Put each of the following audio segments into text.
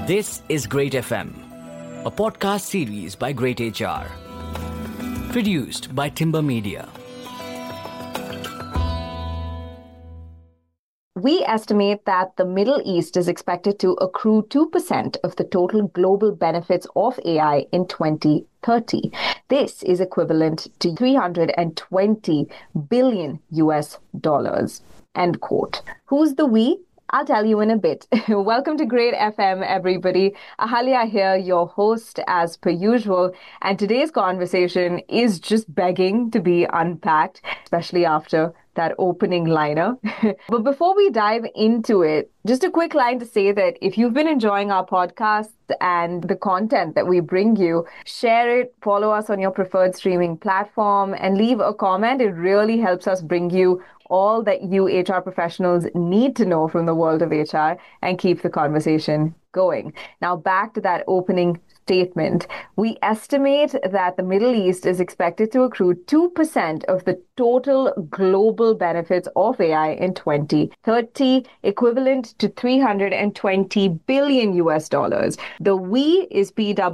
This is Great FM, a podcast series by Great HR, produced by Timber Media. We estimate that the Middle East is expected to accrue 2% of the total global benefits of AI in 2030. This is equivalent to 320 billion US dollars. End quote. Who's the we? I'll tell you in a bit. Welcome to Great FM, everybody. Ahalya here, your host as per usual. And today's conversation is just begging to be unpacked, especially after that opening liner. But before we dive into it, just a quick line to say that if you've been enjoying our podcast and the content that we bring you, share it, follow us on your preferred streaming platform, and leave a comment. It really helps us bring you all that you HR professionals need to know from the world of HR and keep the conversation going. Now, back to that opening statement. We estimate that the Middle East is expected to accrue 2% of the total global benefits of AI in 2030, equivalent to 320 billion US dollars. The we is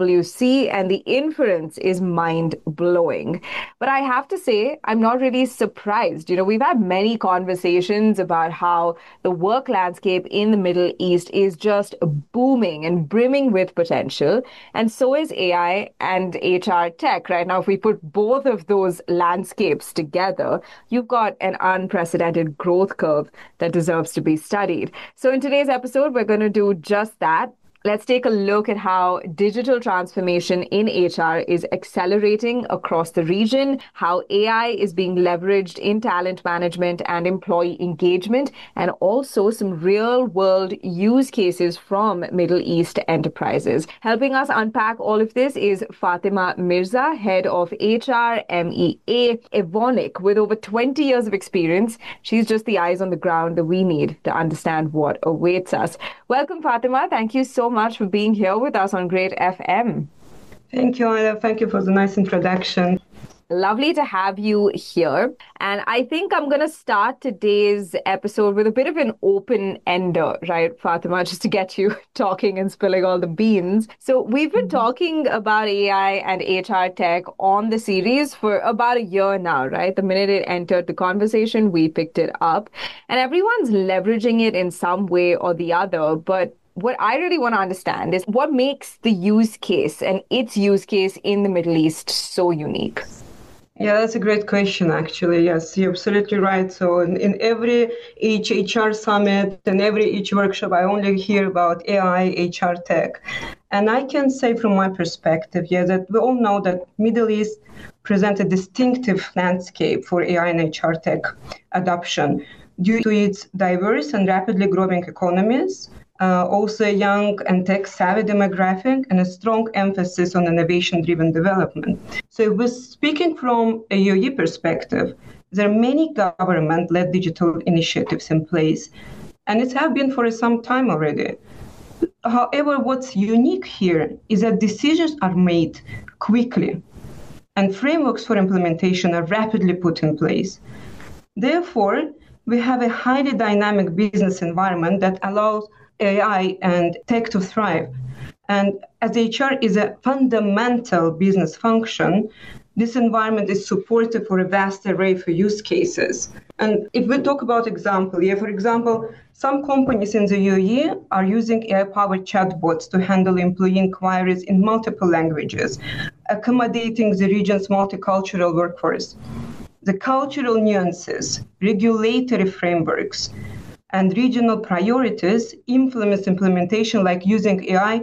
PwC and the inference is mind-blowing. But I have to say, I'm not really surprised. We've had many conversations about how the work landscape in the Middle East is just booming and brimming with potential. And so is AI and HR tech. Right now, if we put both of those landscapes together, you've got an unprecedented growth curve that deserves to be studied. So in today's episode, we're going to do just that. Let's take a look at how digital transformation in HR is accelerating across the region, how AI is being leveraged in talent management and employee engagement, and also some real-world use cases from Middle East enterprises. Helping us unpack all of this is Fatima Mirza, head of HR MEA Evonik, with over 20 years of experience. She's just the eyes on the ground that we need to understand what awaits us. Welcome, Fatima. Thank you so much for being here with us on Great FM. Thank you, Anna. Thank you for the nice introduction. Lovely to have you here. And I think I'm going to start today's episode with a bit of an open-ender, right, Fatima, just to get you talking and spilling all the beans. So we've been talking about AI and HR tech on the series for about a year now, right? The minute it entered the conversation, we picked it up. And everyone's leveraging it in some way or the other. But what I really want to understand is what makes the use case and its use case in the Middle East so unique? Yeah, that's a great question, actually. Yes, you're absolutely right. So in every each HR summit and every each workshop, I only hear about AI, HR tech. And I can say from my perspective, that we all know that Middle East presents a distinctive landscape for AI and HR tech adoption due to its diverse and rapidly growing economies, also a young and tech-savvy demographic, and a strong emphasis on innovation-driven development. So we're speaking from a UAE perspective. There are many government-led digital initiatives in place, and it has been for some time already. However, what's unique here is that decisions are made quickly, and frameworks for implementation are rapidly put in place. Therefore, we have a highly dynamic business environment that allows AI and tech to thrive. And as HR is a fundamental business function, this environment is supportive for a vast array of use cases. And if we talk about example, for example, some companies in the UAE are using AI-powered chatbots to handle employee inquiries in multiple languages, accommodating the region's multicultural workforce. The cultural nuances, regulatory frameworks, and regional priorities influence implementation, like using AI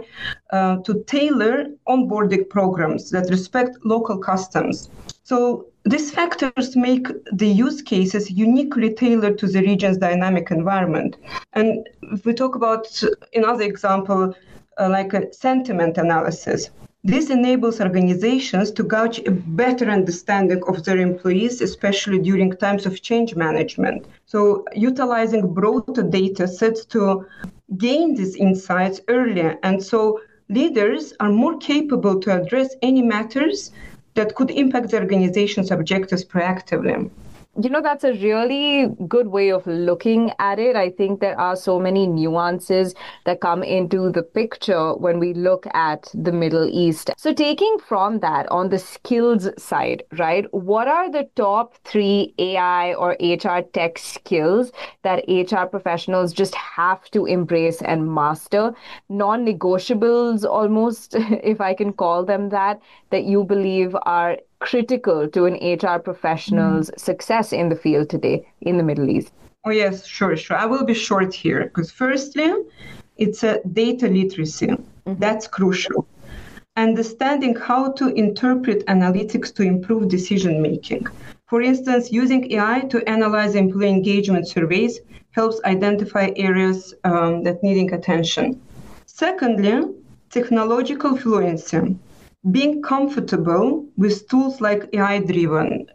to tailor onboarding programs that respect local customs. So these factors make the use cases uniquely tailored to the region's dynamic environment. And if we talk about another example, like a sentiment analysis, this enables organizations to gauge a better understanding of their employees, especially during times of change management. So utilizing broader data sets to gain these insights earlier. And so leaders are more capable to address any matters that could impact the organization's objectives proactively. That's a really good way of looking at it. I think there are so many nuances that come into the picture when we look at the Middle East. So taking from that on the skills side, right, what are the top 3 AI or HR tech skills that HR professionals just have to embrace and master? Non-negotiables almost, if I can call them that you believe are critical to an HR professional's success in the field today in the Middle East? Oh, yes, sure. I will be short here because firstly, it's a data literacy. That's crucial. Understanding how to interpret analytics to improve decision making. For instance, using AI to analyze employee engagement surveys helps identify areas that needing attention. Secondly, technological fluency. Being comfortable with tools like AI-driven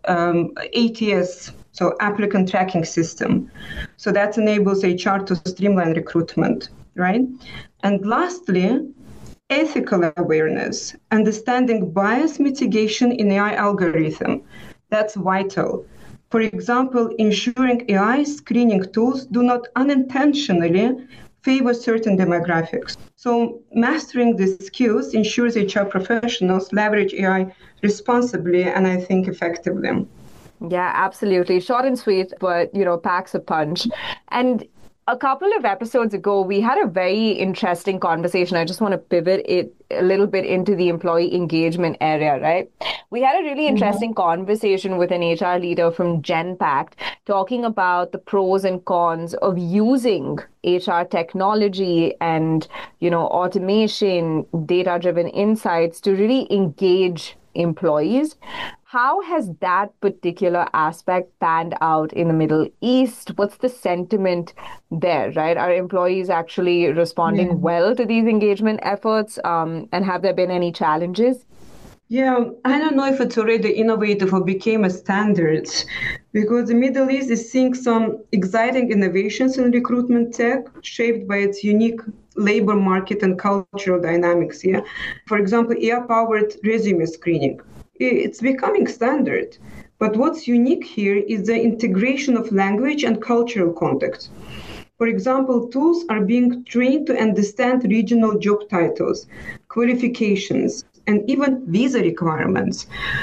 ATS, so applicant tracking system. So that enables HR to streamline recruitment, right? And lastly, ethical awareness, understanding bias mitigation in AI algorithm. That's vital. For example, ensuring AI screening tools do not unintentionally favor certain demographics. So mastering these skills ensures HR professionals leverage AI responsibly and I think effectively. Yeah, absolutely. Short and sweet, but, packs a punch. And a couple of episodes ago, we had a very interesting conversation. I just want to pivot it a little bit into the employee engagement area, right? We had a really interesting conversation with an HR leader from Genpact talking about the pros and cons of using HR technology and, automation, data-driven insights to really engage employees. How has that particular aspect panned out in the Middle East? What's the sentiment there, right? Are employees actually responding well to these engagement efforts? And have there been any challenges? Yeah, I don't know if it's already innovative or became a standard because the Middle East is seeing some exciting innovations in recruitment tech shaped by its unique labor market and cultural dynamics. Yeah, for example, AI-powered resume screening. It's becoming standard. But what's unique here is the integration of language and cultural context. For example, tools are being trained to understand regional job titles, qualifications, and even visa requirements.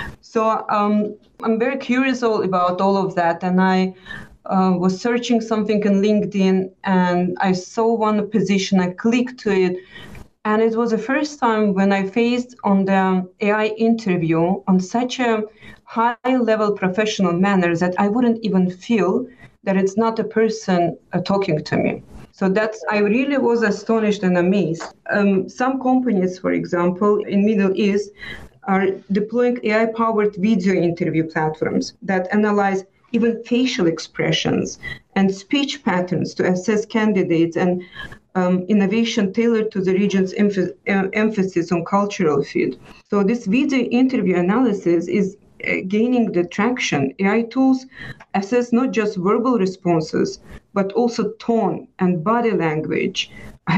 So I'm very curious about all of that. And I was searching something on LinkedIn and I saw one position, I clicked to it. And it was the first time when I faced on the AI interview on such a high-level professional manner that I wouldn't even feel that it's not a person talking to me. So I really was astonished and amazed. Some companies, for example, in Middle East, are deploying AI-powered video interview platforms that analyze even facial expressions and speech patterns to assess candidates and innovation tailored to the region's emphasis on cultural fit. So this video interview analysis is gaining the traction. AI tools assess not just verbal responses, but also tone and body language.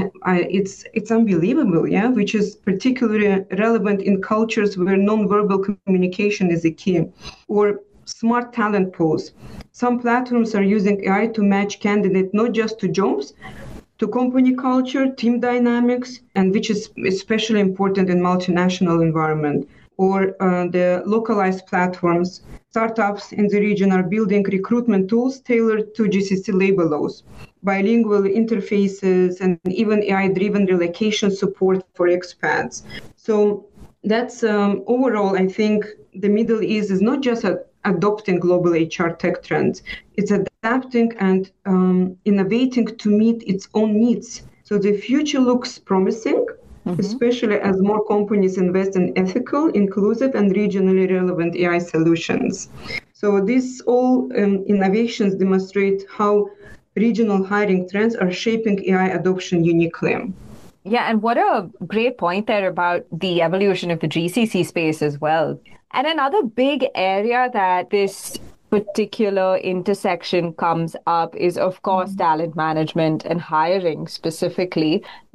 It's unbelievable, yeah, which is particularly relevant in cultures where nonverbal communication is a key. Or smart talent pools. Some platforms are using AI to match candidates not just to jobs, to company culture, team dynamics, and which is especially important in multinational environment, or the localized platforms. Startups in the region are building recruitment tools tailored to GCC labor laws, bilingual interfaces, and even AI-driven relocation support for expats. So that's overall, I think the Middle East is not just adopting global HR tech trends. It's adapting and innovating to meet its own needs. So the future looks promising, especially as more companies invest in ethical, inclusive, and regionally relevant AI solutions. So these all innovations demonstrate how regional hiring trends are shaping AI adoption uniquely. Yeah, and what a great point there about the evolution of the GCC space as well. And another big area that this particular intersection comes up is, of course, talent management and hiring specifically.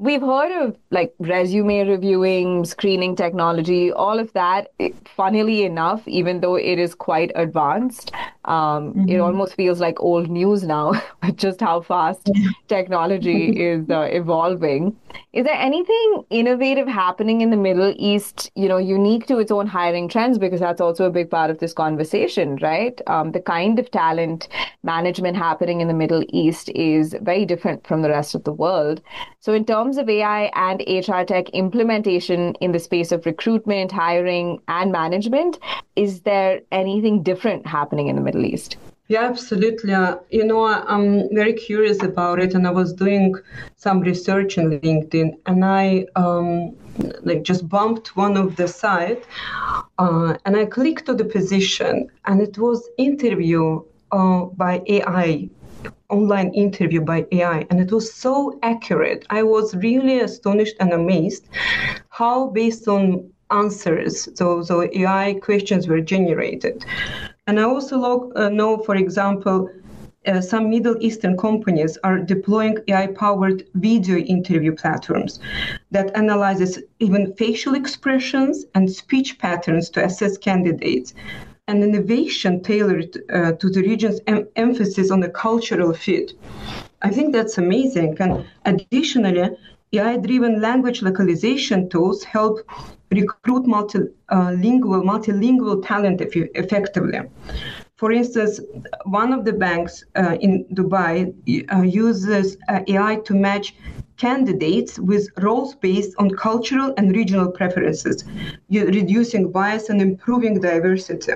we've heard of like resume reviewing, screening technology, all of that. Funnily enough, even though it is quite advanced, it almost feels like old news now, just how fast technology is evolving. Is there anything innovative happening in the Middle East, unique to its own hiring trends? Because that's also a big part of this conversation, right? The kind of talent management happening in the Middle East is very different from the rest of the world. So in terms of AI and HR tech implementation in the space of recruitment, hiring, and management, is there anything different happening in the Middle East? Yeah, absolutely. I'm very curious about it, and I was doing some research on LinkedIn, and I just bumped one of the site, and I clicked to the position, and it was interview by AI, online interview by AI, and it was so accurate. I was really astonished and amazed how, based on answers, so AI questions were generated. And I also know, for example, some Middle Eastern companies are deploying AI-powered video interview platforms that analyzes even facial expressions and speech patterns to assess candidates. And innovation tailored to the region's emphasis on the cultural fit. I think that's amazing. And additionally, AI-driven language localization tools help recruit multilingual talent effectively. For instance, one of the banks in Dubai uses AI to match candidates with roles based on cultural and regional preferences, reducing bias and improving diversity.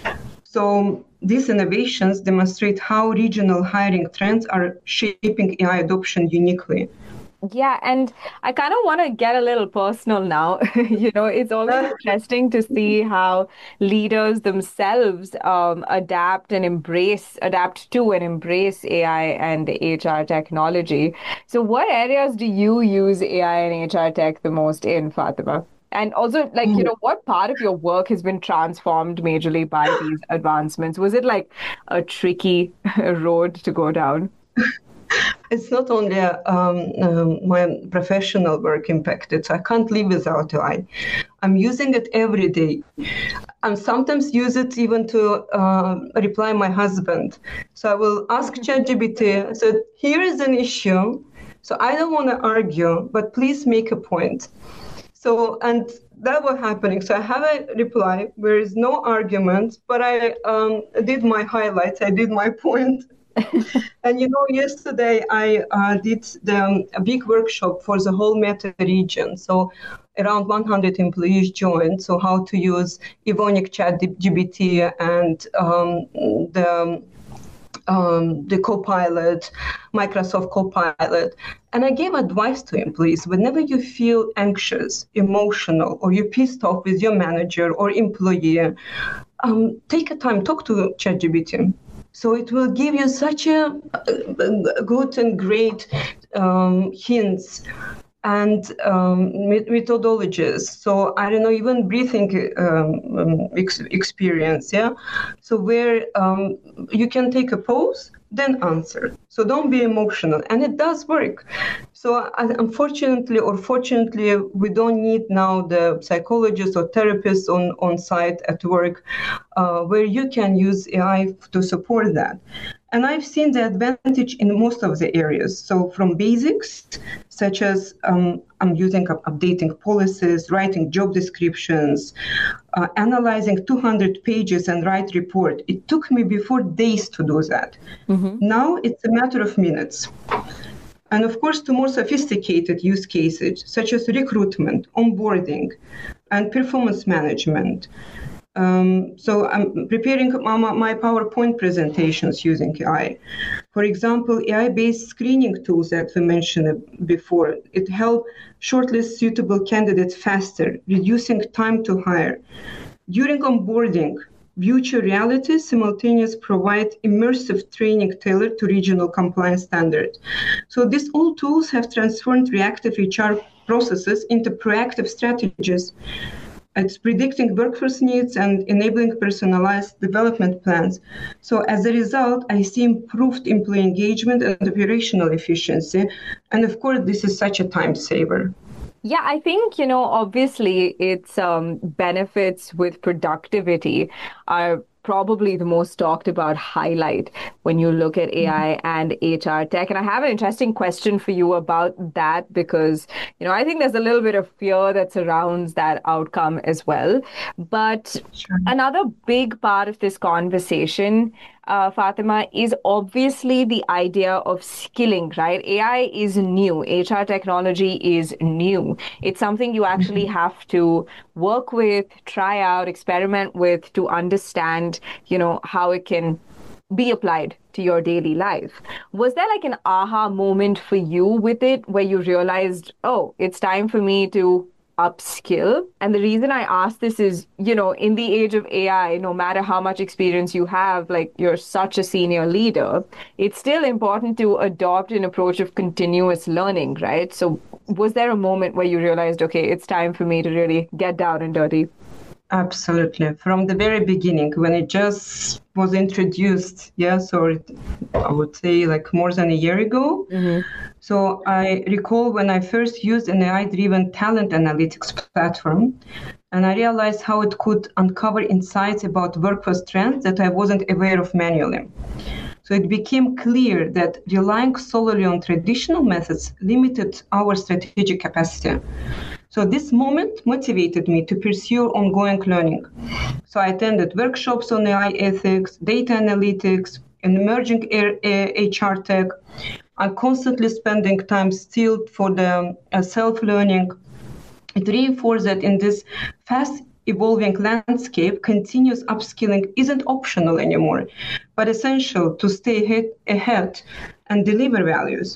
So these innovations demonstrate how regional hiring trends are shaping AI adoption uniquely. Yeah, and I kind of want to get a little personal now. It's always interesting to see how leaders themselves adapt to and embrace AI and HR technology. So what areas do you use AI and HR tech the most in, Fatima? And also, what part of your work has been transformed majorly by these advancements? Was it like a tricky road to go down? It's not only my professional work impacted, so I can't live without AI. I'm using it every day. I sometimes use it even to reply my husband. So I will ask ChatGPT, so here is an issue. So I don't want to argue, but please make a point. So, and that was happening. So I have a reply where is no argument, but I did my highlights, I did my point. And yesterday I did a big workshop for the whole Meta region. So around 100 employees joined. So how to use Evonik ChatGPT and the Copilot, Microsoft Copilot. And I gave advice to employees. Whenever you feel anxious, emotional, or you're pissed off with your manager or employee, take a time, talk to ChatGPT. So it will give you such a good and great hints and methodologies. So I don't know, even breathing experience, yeah? So where you can take a pause, then answer. So don't be emotional. And it does work. So unfortunately or fortunately, we don't need now the psychologists or therapists on site at work where you can use AI to support that. And I've seen the advantage in most of the areas. So from basics, such as I'm using updating policies, writing job descriptions, analyzing 200 pages and write report. It took me before days to do that. Mm-hmm. Now it's a matter of minutes. And of course, to more sophisticated use cases, such as recruitment, onboarding, and performance management. So I'm preparing my PowerPoint presentations using AI. For example, AI-based screening tools that we mentioned before, it helps shortlist suitable candidates faster, reducing time to hire. During onboarding, virtual reality simultaneously provide immersive training tailored to regional compliance standards. So these all tools have transformed reactive HR processes into proactive strategies. It's predicting workforce needs and enabling personalized development plans. So as a result, I see improved employee engagement and operational efficiency. And of course, this is such a time saver. Yeah, I think, obviously its benefits with productivity are probably the most talked about highlight when you look at AI and HR tech. And I have an interesting question for you about that because, I think there's a little bit of fear that surrounds that outcome as well. But another big part of this conversation, Fatima, is obviously the idea of skilling, right? AI is new. HR technology is new. It's something you actually have to work with, try out, experiment with to understand, how it can be applied to your daily life. Was there like an aha moment for you with it where you realized, oh, it's time for me to upskill? And the reason I ask this is, in the age of AI, no matter how much experience you have, like you're such a senior leader, it's still important to adopt an approach of continuous learning, right? So was there a moment where you realized, okay, it's time for me to really get down and dirty? Absolutely. From the very beginning, when it just was introduced, I would say like more than a year ago. Mm-hmm. So I recall when I first used an AI-driven talent analytics platform, and I realized how it could uncover insights about workforce trends that I wasn't aware of manually. So it became clear that relying solely on traditional methods limited our strategic capacity. So this moment motivated me to pursue ongoing learning. So I attended workshops on AI ethics, data analytics, and emerging HR tech. I'm constantly spending time still for the self-learning. It reinforced that in this fast evolving landscape, continuous upskilling isn't optional anymore, but essential to stay ahead and deliver values.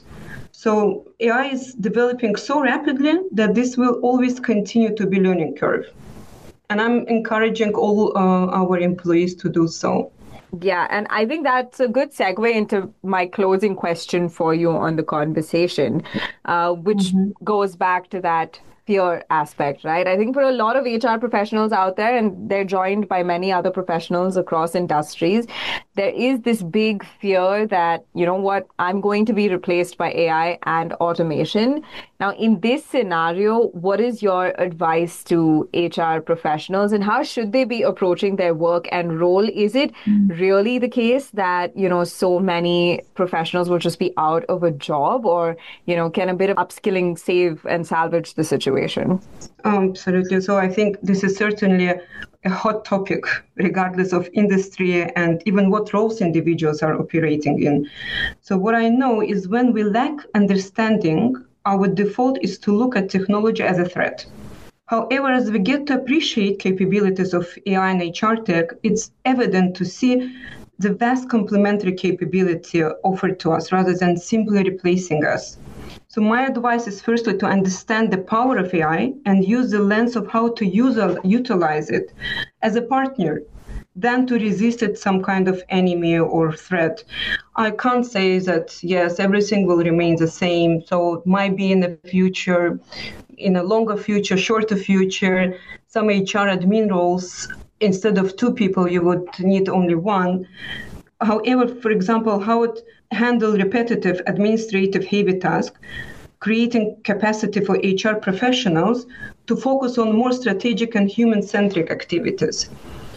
So AI is developing so rapidly that this will always continue to be learning curve. And I'm encouraging all our employees to do so. Yeah, and I think that's a good segue into my closing question for you on the conversation, which goes back to that fear aspect, right? I think for a lot of HR professionals out there, and they're joined by many other professionals across industries, there is this big fear that, I'm going to be replaced by AI and automation. Now, in this scenario, what is your advice to HR professionals and how should they be approaching their work and role? Is it really the case that, so many professionals will just be out of a job, or, can a bit of upskilling save and salvage the situation? Absolutely. So I think this is certainly a hot topic, regardless of industry and even what roles individuals are operating in. So what I know is when we lack understanding, our default is to look at technology as a threat. However, as we get to appreciate capabilities of AI and HR tech, it's evident to see the vast complementary capability offered to us rather than simply replacing us. So my advice is firstly to understand the power of AI and use the lens of how to utilize it as a partner, than to resist it some kind of enemy or threat. I can't say that, yes, everything will remain the same. So it might be in the future, in a longer future, shorter future, some HR admin roles, instead of 2 people, you would need only 1. However, for example, how it handle repetitive administrative heavy tasks, creating capacity for HR professionals to focus on more strategic and human-centric activities.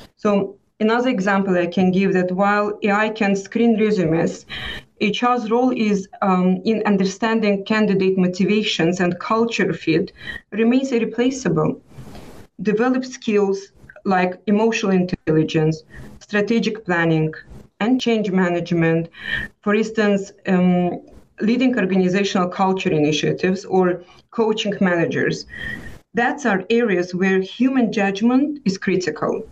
So another example I can give that while AI can screen resumes, HR's role is in understanding candidate motivations and culture fit remains irreplaceable. Develop skills like emotional intelligence, strategic planning, and change management. For instance, leading organizational culture initiatives or coaching managers. That's our areas where human judgment is critical.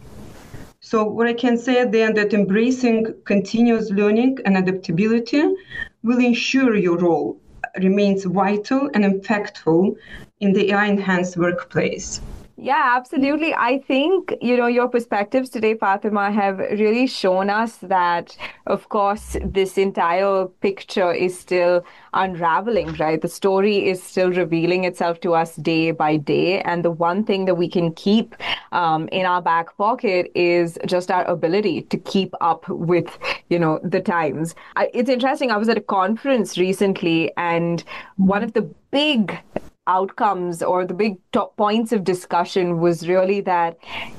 So what I can say at the end that embracing continuous learning and adaptability will ensure your role remains vital and impactful in the AI-enhanced workplace. Yeah, absolutely. I think, your perspectives today, Fatima, have really shown us that, of course, this entire picture is still unraveling, right? The story is still revealing itself to us day by day. And the one thing that we can keep in our back pocket is just our ability to keep up with, the times. It's interesting. I was at a conference recently, and one of the big outcomes or the big top points of discussion was really that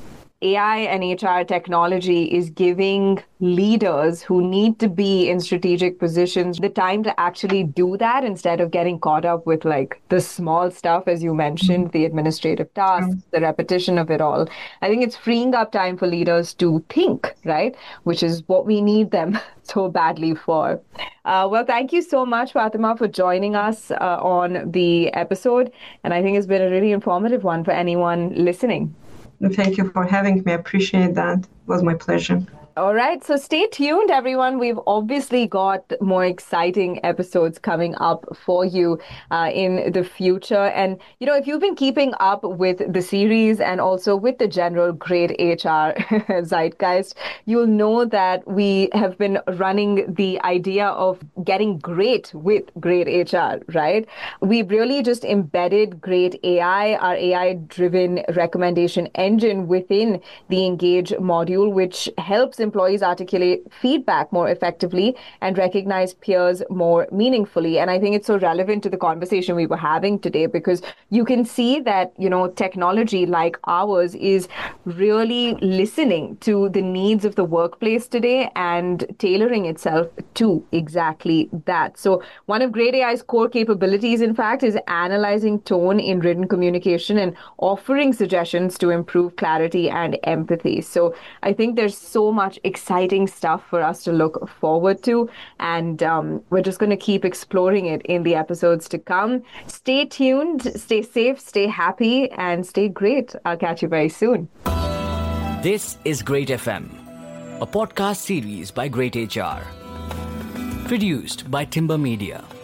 AI and HR technology is giving leaders who need to be in strategic positions the time to actually do that instead of getting caught up with like the small stuff, as you mentioned, the administrative tasks, the repetition of it all. I think it's freeing up time for leaders to think, right? Which is what we need them so badly for. Well, thank you so much, Fatima, for joining us on the episode. And I think it's been a really informative one for anyone listening. Thank you for having me. I appreciate that. It was my pleasure. All right. So stay tuned, everyone. We've obviously got more exciting episodes coming up for you in the future. And, if you've been keeping up with the series and also with the general great HR zeitgeist, you'll know that we have been running the idea of getting great with great HR, right? We've really just embedded great AI, our AI-driven recommendation engine within the Engage module, which helps employees articulate feedback more effectively and recognize peers more meaningfully. And I think it's so relevant to the conversation we were having today because you can see that, technology like ours is really listening to the needs of the workplace today and tailoring itself to exactly that. So one of Great AI's core capabilities, in fact, is analyzing tone in written communication and offering suggestions to improve clarity and empathy. So I think there's so much exciting stuff for us to look forward to. And we're just going to keep exploring it in the episodes to come. Stay tuned, stay safe, stay happy, and stay great. I'll catch you very soon. This is Great FM, a podcast series by Great HR. Produced by Timber Media.